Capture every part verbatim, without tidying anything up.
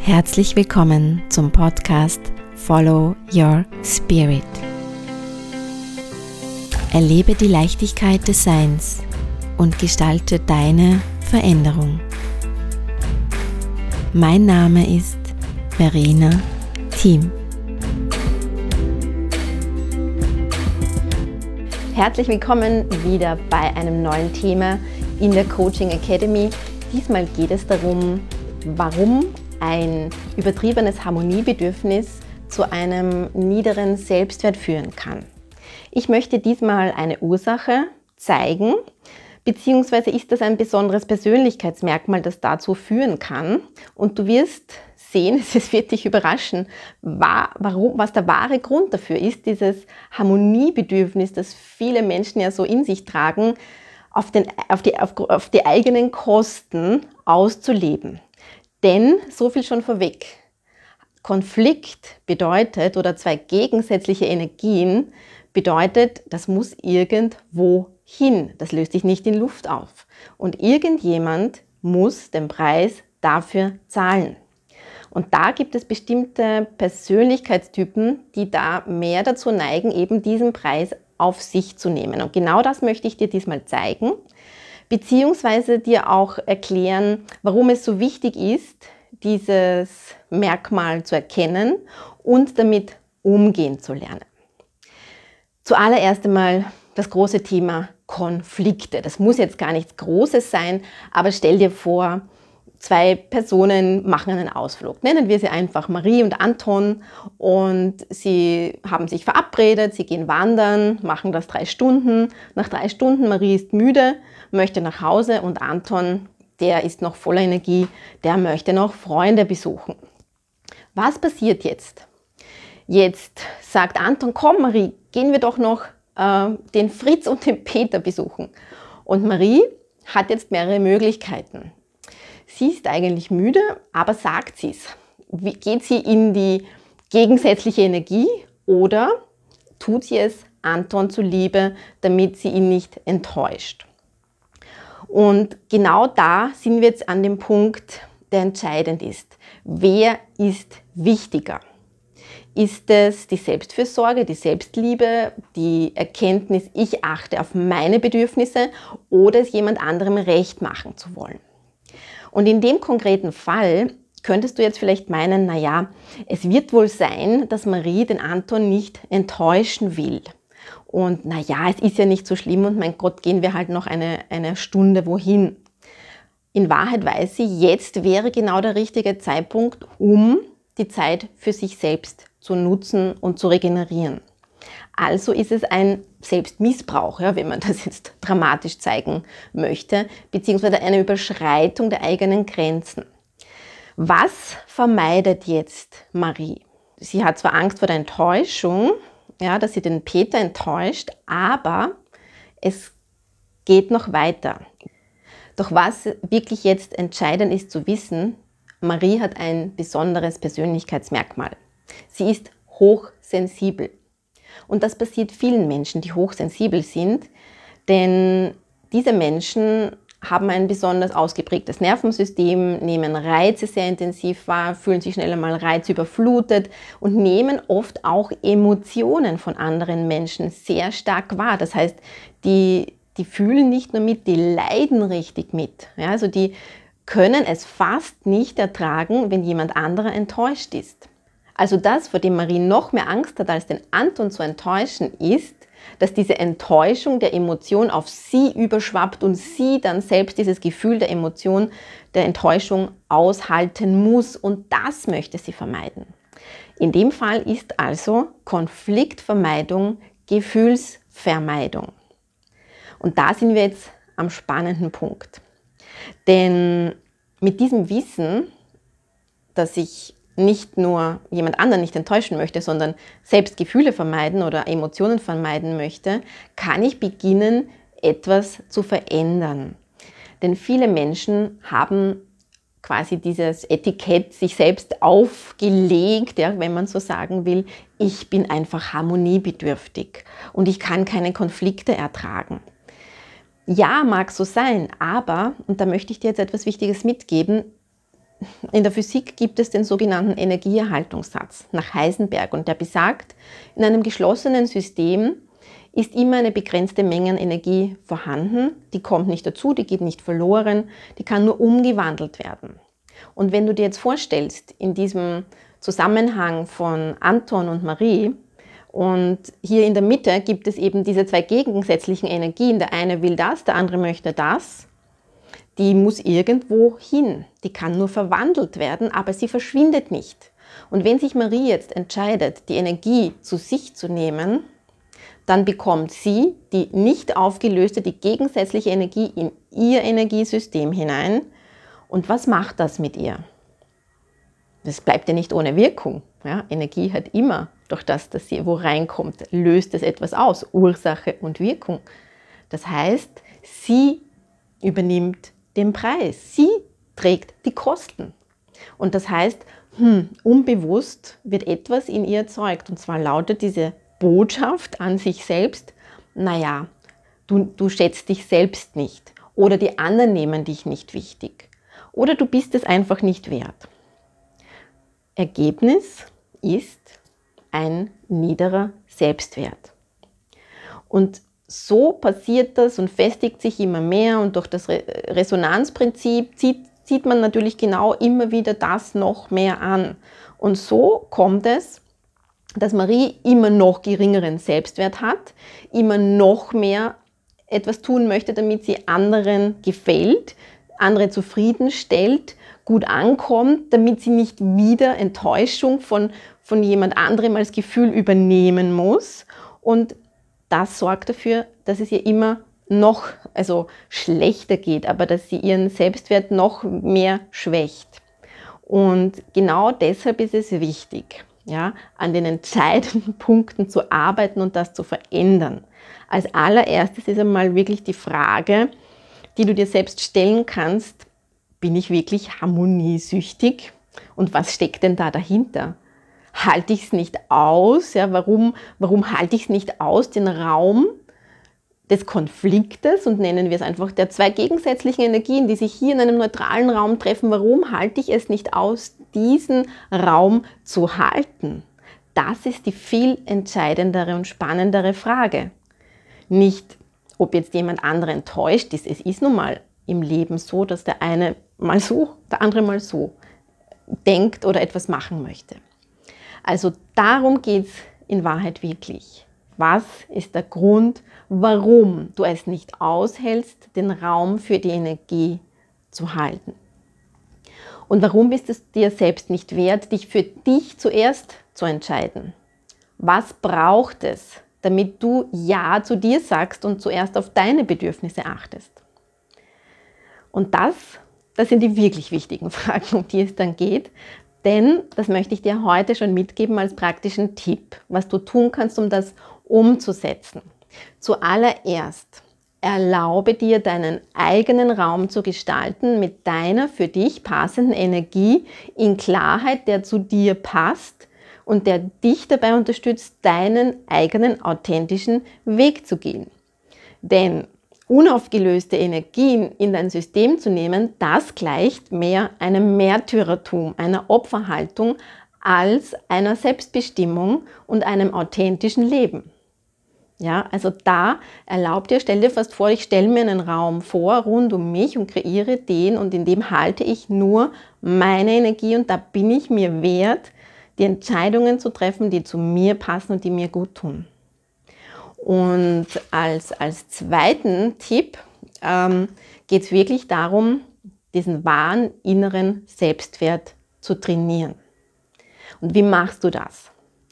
Herzlich willkommen zum Podcast Follow Your Spirit. Erlebe die Leichtigkeit des Seins und gestalte deine Veränderung. Mein Name ist Verena Thiem. Herzlich willkommen wieder bei einem neuen Thema in der Coaching Academy. Diesmal geht es darum, warum ein übertriebenes Harmoniebedürfnis zu einem niederen Selbstwert führen kann. Ich möchte diesmal eine Ursache zeigen, beziehungsweise ist das ein besonderes Persönlichkeitsmerkmal, das dazu führen kann. Und du wirst sehen, es wird dich überraschen, warum, was der wahre Grund dafür ist, dieses Harmoniebedürfnis, das viele Menschen ja so in sich tragen, auf, den, auf, die, auf, auf die eigenen Kosten auszuleben. Denn, so viel schon vorweg, Konflikt bedeutet, oder zwei gegensätzliche Energien bedeutet, das muss irgendwo hin. Das löst sich nicht in Luft auf. Und irgendjemand muss den Preis dafür zahlen. Und da gibt es bestimmte Persönlichkeitstypen, die da mehr dazu neigen, eben diesen Preis auf sich zu nehmen. Und genau das möchte ich dir diesmal zeigen, beziehungsweise dir auch erklären, warum es so wichtig ist, dieses Merkmal zu erkennen und damit umgehen zu lernen. Zuallererst einmal das große Thema Konflikte. Das muss jetzt gar nichts Großes sein, aber stell dir vor, zwei Personen machen einen Ausflug. Nennen wir sie einfach Marie und Anton, und sie haben sich verabredet, sie gehen wandern, machen das drei Stunden. Nach drei Stunden, Marie ist müde, möchte nach Hause, und Anton, der ist noch voller Energie, der möchte noch Freunde besuchen. Was passiert jetzt? Jetzt sagt Anton, komm Marie, gehen wir doch noch äh, den Fritz und den Peter besuchen. Und Marie hat jetzt mehrere Möglichkeiten. Sie ist eigentlich müde, aber sagt sie es? Geht sie in die gegensätzliche Energie oder tut sie es Anton zuliebe, damit sie ihn nicht enttäuscht? Und genau da sind wir jetzt an dem Punkt, der entscheidend ist. Wer ist wichtiger? Ist es die Selbstfürsorge, die Selbstliebe, die Erkenntnis, ich achte auf meine Bedürfnisse, oder es jemand anderem recht machen zu wollen? Und in dem konkreten Fall könntest du jetzt vielleicht meinen, naja, es wird wohl sein, dass Marie den Anton nicht enttäuschen will. Und naja, es ist ja nicht so schlimm, und mein Gott, gehen wir halt noch eine, eine Stunde wohin. In Wahrheit weiß sie, jetzt wäre genau der richtige Zeitpunkt, um die Zeit für sich selbst zu nutzen und zu regenerieren. Also ist es ein Selbstmissbrauch, ja, wenn man das jetzt dramatisch zeigen möchte, beziehungsweise eine Überschreitung der eigenen Grenzen. Was vermeidet jetzt Marie? Sie hat zwar Angst vor der Enttäuschung, ja, dass sie den Peter enttäuscht, aber es geht noch weiter. Doch was wirklich jetzt entscheidend ist zu wissen, Marie hat ein besonderes Persönlichkeitsmerkmal. Sie ist hochsensibel. Und das passiert vielen Menschen, die hochsensibel sind, denn diese Menschen haben ein besonders ausgeprägtes Nervensystem, nehmen Reize sehr intensiv wahr, fühlen sich schnell einmal reizüberflutet und nehmen oft auch Emotionen von anderen Menschen sehr stark wahr. Das heißt, die, die fühlen nicht nur mit, die leiden richtig mit. Ja, also die können es fast nicht ertragen, wenn jemand anderer enttäuscht ist. Also das, vor dem Marie noch mehr Angst hat, als den Anton zu enttäuschen, ist, dass diese Enttäuschung der Emotion auf sie überschwappt und sie dann selbst dieses Gefühl der Emotion, der Enttäuschung aushalten muss, und das möchte sie vermeiden. In dem Fall ist also Konfliktvermeidung Gefühlsvermeidung. Und da sind wir jetzt am spannenden Punkt. Denn mit diesem Wissen, dass ich nicht nur jemand anderen nicht enttäuschen möchte, sondern selbst Gefühle vermeiden oder Emotionen vermeiden möchte, kann ich beginnen, etwas zu verändern. Denn viele Menschen haben quasi dieses Etikett sich selbst aufgelegt, ja, wenn man so sagen will, ich bin einfach harmoniebedürftig und ich kann keine Konflikte ertragen. Ja, mag so sein, aber, und da möchte ich dir jetzt etwas Wichtiges mitgeben, in der Physik gibt es den sogenannten Energieerhaltungssatz nach Heisenberg und der besagt, in einem geschlossenen System ist immer eine begrenzte Menge an Energie vorhanden, die kommt nicht dazu, die geht nicht verloren, die kann nur umgewandelt werden. Und wenn du dir jetzt vorstellst, in diesem Zusammenhang von Anton und Marie, und hier in der Mitte gibt es eben diese zwei gegensätzlichen Energien, der eine will das, der andere möchte das, die muss irgendwo hin, die kann nur verwandelt werden, aber sie verschwindet nicht. Und wenn sich Marie jetzt entscheidet, die Energie zu sich zu nehmen, dann bekommt sie die nicht aufgelöste, die gegensätzliche Energie in ihr Energiesystem hinein. Und was macht das mit ihr? Das bleibt ja nicht ohne Wirkung. Ja, Energie hat immer, durch das, dass sie wo reinkommt, löst es etwas aus, Ursache und Wirkung. Das heißt, sie übernimmt den Preis, sie trägt die Kosten. Und das heißt, hm, unbewusst wird etwas in ihr erzeugt. Und zwar lautet diese Botschaft an sich selbst, naja, du, du schätzt dich selbst nicht oder die anderen nehmen dich nicht wichtig oder du bist es einfach nicht wert. Ergebnis ist ein niederer Selbstwert. Und so passiert das und festigt sich immer mehr und durch das Resonanzprinzip zieht, zieht man natürlich genau immer wieder das noch mehr an. Und so kommt es, dass Marie immer noch geringeren Selbstwert hat, immer noch mehr etwas tun möchte, damit sie anderen gefällt, andere zufriedenstellt, gut ankommt, damit sie nicht wieder Enttäuschung von, von jemand anderem als Gefühl übernehmen muss. Und das sorgt dafür, dass es ihr immer noch also schlechter geht, aber dass sie ihren Selbstwert noch mehr schwächt. Und genau deshalb ist es wichtig, ja, an den entscheidenden Punkten zu arbeiten und das zu verändern. Als allererstes ist einmal wirklich die Frage, die du dir selbst stellen kannst, bin ich wirklich harmoniesüchtig? Und was steckt denn da dahinter? Halte ich es nicht aus? Ja, warum, warum halte ich es nicht aus, den Raum des Konfliktes, und nennen wir es einfach der zwei gegensätzlichen Energien, die sich hier in einem neutralen Raum treffen, warum halte ich es nicht aus, diesen Raum zu halten? Das ist die viel entscheidendere und spannendere Frage. Nicht, ob jetzt jemand andere enttäuscht ist. Es ist nun mal im Leben so, dass der eine mal so, der andere mal so denkt oder etwas machen möchte. Also darum geht es in Wahrheit wirklich. Was ist der Grund, warum du es nicht aushältst, den Raum für die Energie zu halten? Und warum bist es dir selbst nicht wert, dich für dich zuerst zu entscheiden? Was braucht es, damit du Ja zu dir sagst und zuerst auf deine Bedürfnisse achtest? Und das, das sind die wirklich wichtigen Fragen, um die es dann geht. Denn das möchte ich dir heute schon mitgeben als praktischen Tipp, was du tun kannst, um das umzusetzen. Zuallererst erlaube dir, deinen eigenen Raum zu gestalten mit deiner für dich passenden Energie in Klarheit, der zu dir passt und der dich dabei unterstützt, deinen eigenen authentischen Weg zu gehen. Denn unaufgelöste Energien in dein System zu nehmen, das gleicht mehr einem Märtyrertum, einer Opferhaltung als einer Selbstbestimmung und einem authentischen Leben. Ja, also da erlaub dir, stell dir fast vor, ich stelle mir einen Raum vor rund um mich und kreiere den, und in dem halte ich nur meine Energie und da bin ich mir wert, die Entscheidungen zu treffen, die zu mir passen und die mir gut tun. Und als, als zweiten Tipp ähm, geht es wirklich darum, diesen wahren inneren Selbstwert zu trainieren. Und wie machst du das?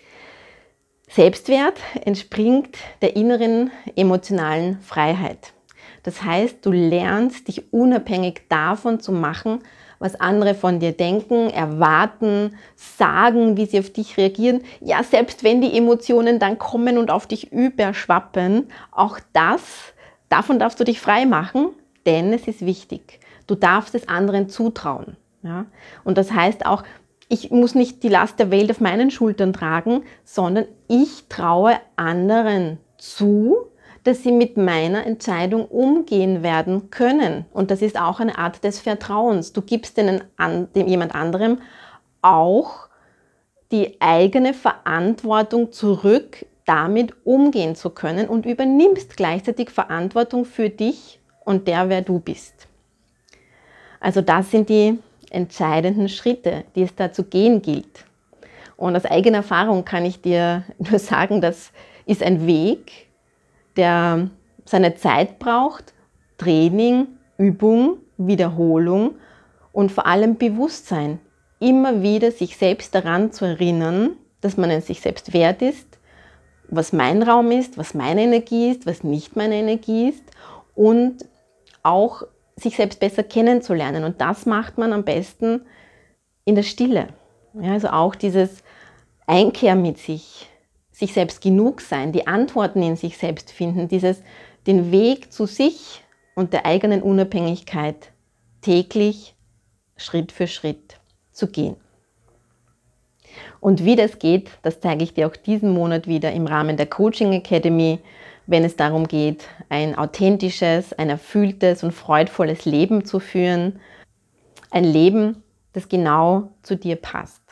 Selbstwert entspringt der inneren emotionalen Freiheit. Das heißt, du lernst, dich unabhängig davon zu machen, was andere von dir denken, erwarten, sagen, wie sie auf dich reagieren. Ja, selbst wenn die Emotionen dann kommen und auf dich überschwappen, auch das, davon darfst du dich frei machen, denn es ist wichtig. Du darfst es anderen zutrauen. Ja? Und das heißt auch, ich muss nicht die Last der Welt auf meinen Schultern tragen, sondern ich traue anderen zu, dass sie mit meiner Entscheidung umgehen werden können. Und das ist auch eine Art des Vertrauens. Du gibst denen an, dem jemand anderem auch die eigene Verantwortung zurück, damit umgehen zu können und übernimmst gleichzeitig Verantwortung für dich und der, wer du bist. Also das sind die entscheidenden Schritte, die es da zu gehen gilt. Und aus eigener Erfahrung kann ich dir nur sagen, das ist ein Weg, der seine Zeit braucht, Training, Übung, Wiederholung und vor allem Bewusstsein. Immer wieder sich selbst daran zu erinnern, dass man es sich selbst wert ist, was mein Raum ist, was meine Energie ist, was nicht meine Energie ist und auch sich selbst besser kennenzulernen. Und das macht man am besten in der Stille. Ja, also auch dieses Einkehr mit sich, sich selbst genug sein, die Antworten in sich selbst finden, dieses den Weg zu sich und der eigenen Unabhängigkeit täglich Schritt für Schritt zu gehen. Und wie das geht, das zeige ich dir auch diesen Monat wieder im Rahmen der Coaching Academy, wenn es darum geht, ein authentisches, ein erfülltes und freudvolles Leben zu führen. Ein Leben, das genau zu dir passt.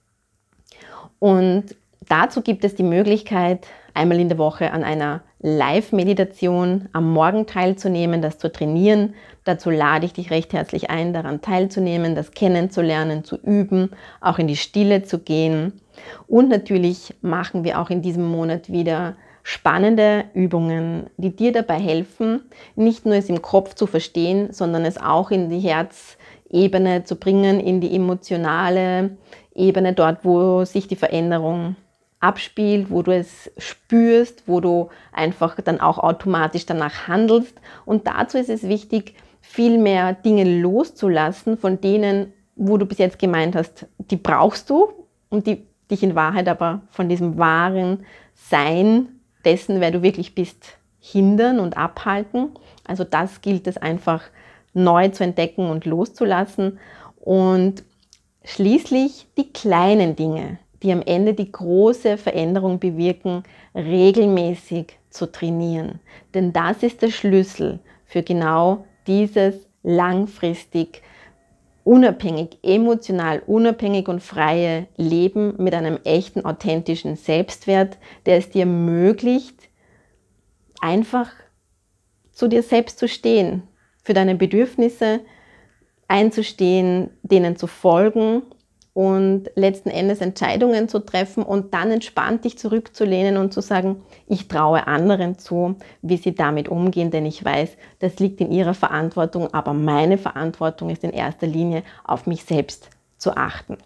Und dazu gibt es die Möglichkeit, einmal in der Woche an einer Live-Meditation am Morgen teilzunehmen, das zu trainieren. Dazu lade ich dich recht herzlich ein, daran teilzunehmen, das kennenzulernen, zu üben, auch in die Stille zu gehen. Und natürlich machen wir auch in diesem Monat wieder spannende Übungen, die dir dabei helfen, nicht nur es im Kopf zu verstehen, sondern es auch in die Herzebene zu bringen, in die emotionale Ebene, dort, wo sich die Veränderung abspielt, wo du es spürst, wo du einfach dann auch automatisch danach handelst. Und dazu ist es wichtig, viel mehr Dinge loszulassen, von denen, wo du bis jetzt gemeint hast, die brauchst du und die dich in Wahrheit aber von diesem wahren Sein dessen, wer du wirklich bist, hindern und abhalten. Also das gilt es einfach neu zu entdecken und loszulassen. Und schließlich die kleinen Dinge, die am Ende die große Veränderung bewirken, regelmäßig zu trainieren. Denn das ist der Schlüssel für genau dieses langfristig unabhängig, emotional unabhängig und freie Leben mit einem echten, authentischen Selbstwert, der es dir ermöglicht, einfach zu dir selbst zu stehen, für deine Bedürfnisse einzustehen, denen zu folgen und letzten Endes Entscheidungen zu treffen und dann entspannt dich zurückzulehnen und zu sagen, ich traue anderen zu, wie sie damit umgehen, denn ich weiß, das liegt in ihrer Verantwortung, aber meine Verantwortung ist in erster Linie, auf mich selbst zu achten.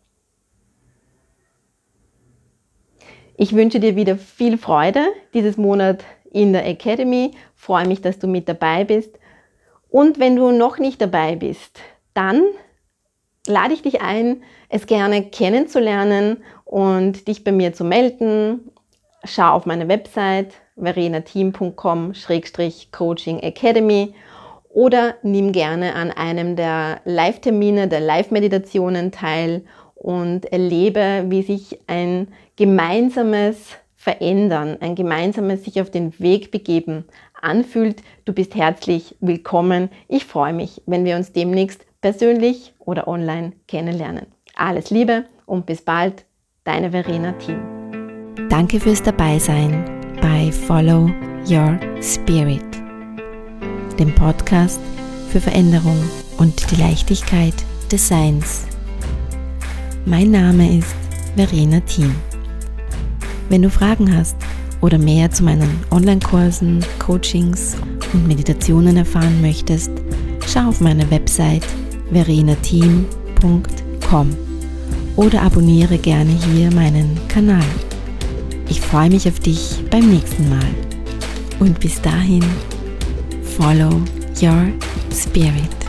Ich wünsche dir wieder viel Freude dieses Monat in der Academy, freue mich, dass du mit dabei bist und wenn du noch nicht dabei bist, dann lade ich dich ein, es gerne kennenzulernen und dich bei mir zu melden. Schau auf meine Website verenateam punkt com Schrägstrich Coaching Academy oder nimm gerne an einem der Live-Termine, der Live-Meditationen teil und erlebe, wie sich ein gemeinsames Verändern, ein gemeinsames sich auf den Weg begeben anfühlt. Du bist herzlich willkommen. Ich freue mich, wenn wir uns demnächst persönlich oder online kennenlernen. Alles Liebe und bis bald, deine Verena Thiem. Danke fürs Dabeisein bei Follow Your Spirit, dem Podcast für Veränderung und die Leichtigkeit des Seins. Mein Name ist Verena Thiem. Wenn du Fragen hast oder mehr zu meinen Online-Kursen, Coachings und Meditationen erfahren möchtest, schau auf meine Website verenateam punkt com oder abonniere gerne hier meinen Kanal. Ich freue mich auf dich beim nächsten Mal. Und bis dahin, follow your spirit.